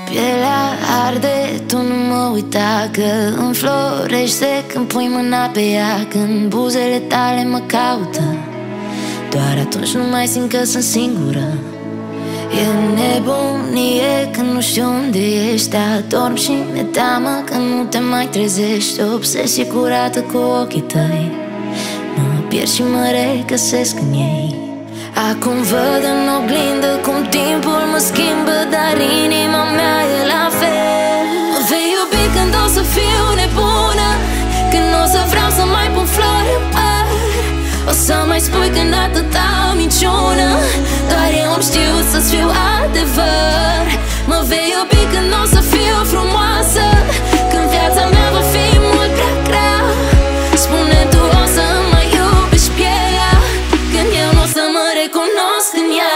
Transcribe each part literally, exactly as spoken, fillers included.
pielea arde, tu nu mă uita că înflorește când pui mâna pe ea, când buzele tale mă caută. Doar atunci nu mai simt că sunt singură. E nebunie când nu știu unde ești. Adorm și mi-e teamă că nu te mai trezești. Obsesie curată cu ochii tăi, mă pierd și mă regăsesc în ei. Acum văd în oglindă cum timpul mă schimbă, dar inima mea e la fel. Mă vei iubi când o să fiu nebună, când o să vreau să mai pun flori în păr. O să mai spui când atâta minciună, doar eu îmi știu să-ți fiu adevăr. Mă vei iubi când o să fiu frumoasă, când viața mea va fi mult prea grea. Spune tu o să mă iubești pielea, când eu nu o să mă recunosc în ea.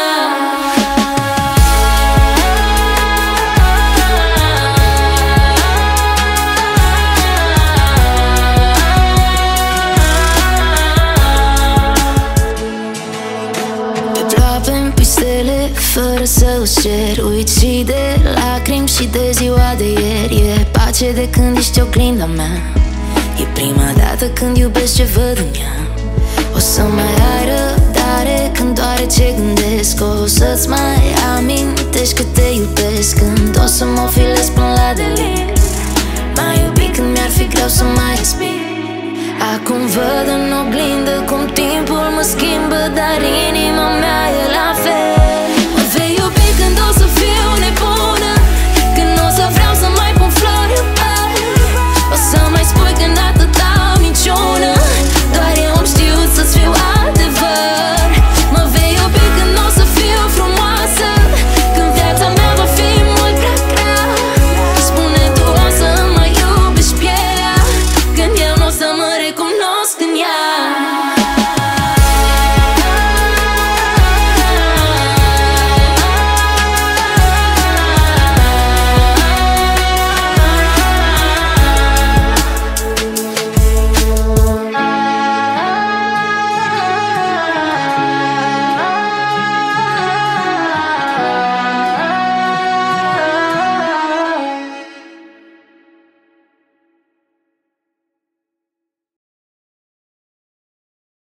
Fără să-ți cer, uiți și de lacrimi și de ziua de ieri. E pace de când ești oglinda mea, e prima dată când iubesc ce văd în ea. O să mai ai răbdare când doare ce gândesc, o să-ți mai amintești că te iubesc, când o să mă ofilez până la delir. M-ai iubit când mi-ar fi greu să mai respir. Acum văd în oglindă cum timpul mă schimbă, dar